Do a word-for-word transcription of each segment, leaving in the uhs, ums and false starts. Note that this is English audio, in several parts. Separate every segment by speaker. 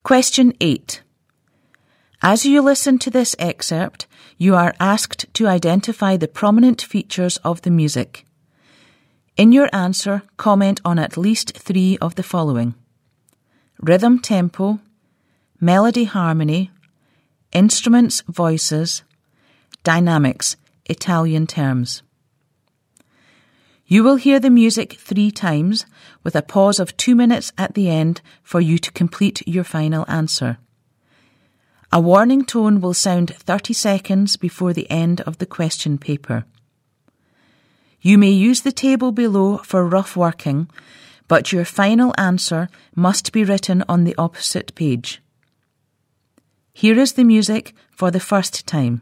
Speaker 1: Question eight. As you listen to this excerpt, you are asked to identify the prominent features of the music. In your answer, comment on at least three of the following: rhythm tempo, melody harmony, instruments voices, dynamics Italian terms. You will hear the music three times with a pause of two minutes at the end for you to complete your final answer. A warning tone will sound thirty seconds before the end of the question paper. You may use the table below for rough working, but your final answer must be written on the opposite page. Here is the music for the first time.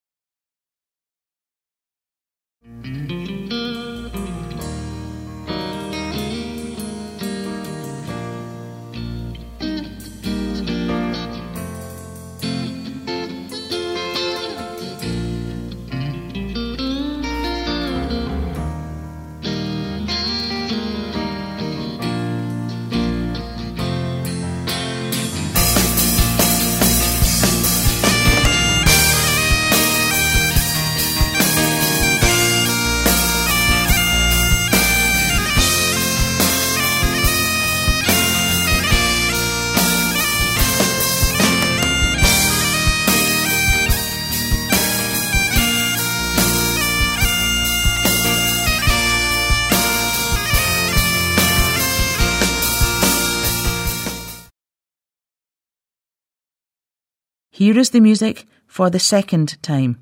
Speaker 1: Here is the music for the second time.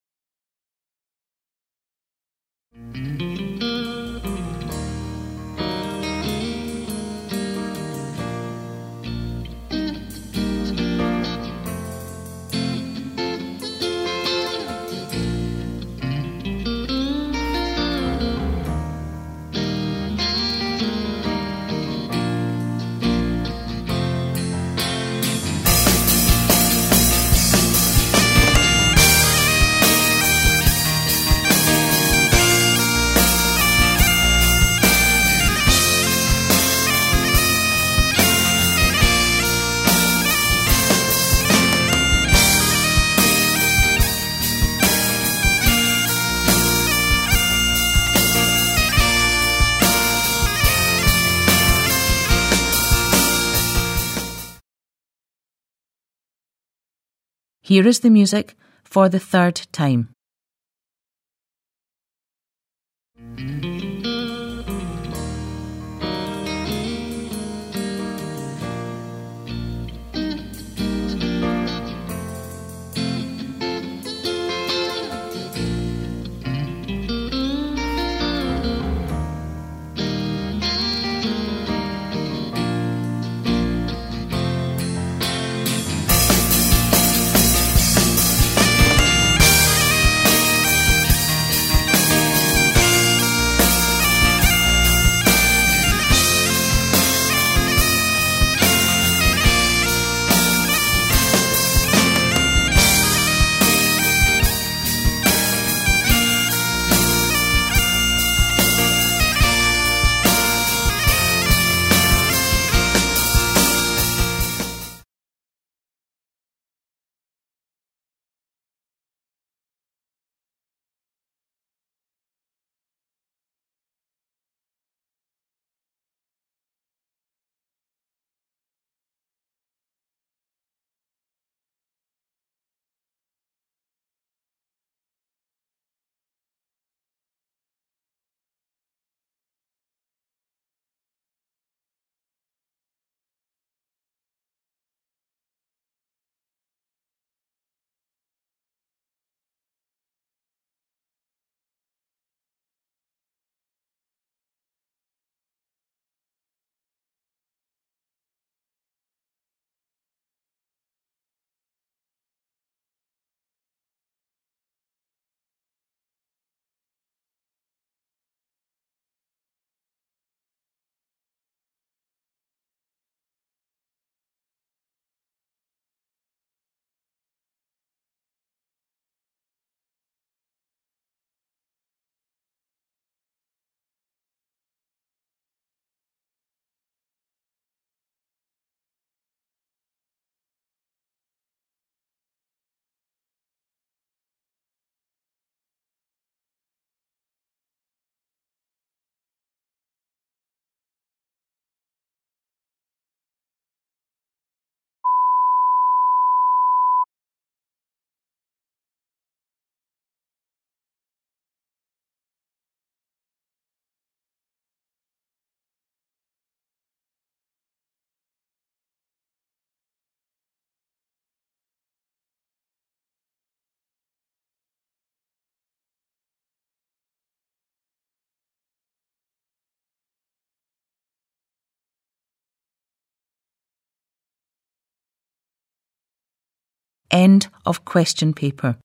Speaker 1: Here is the music for the third time. End of question paper.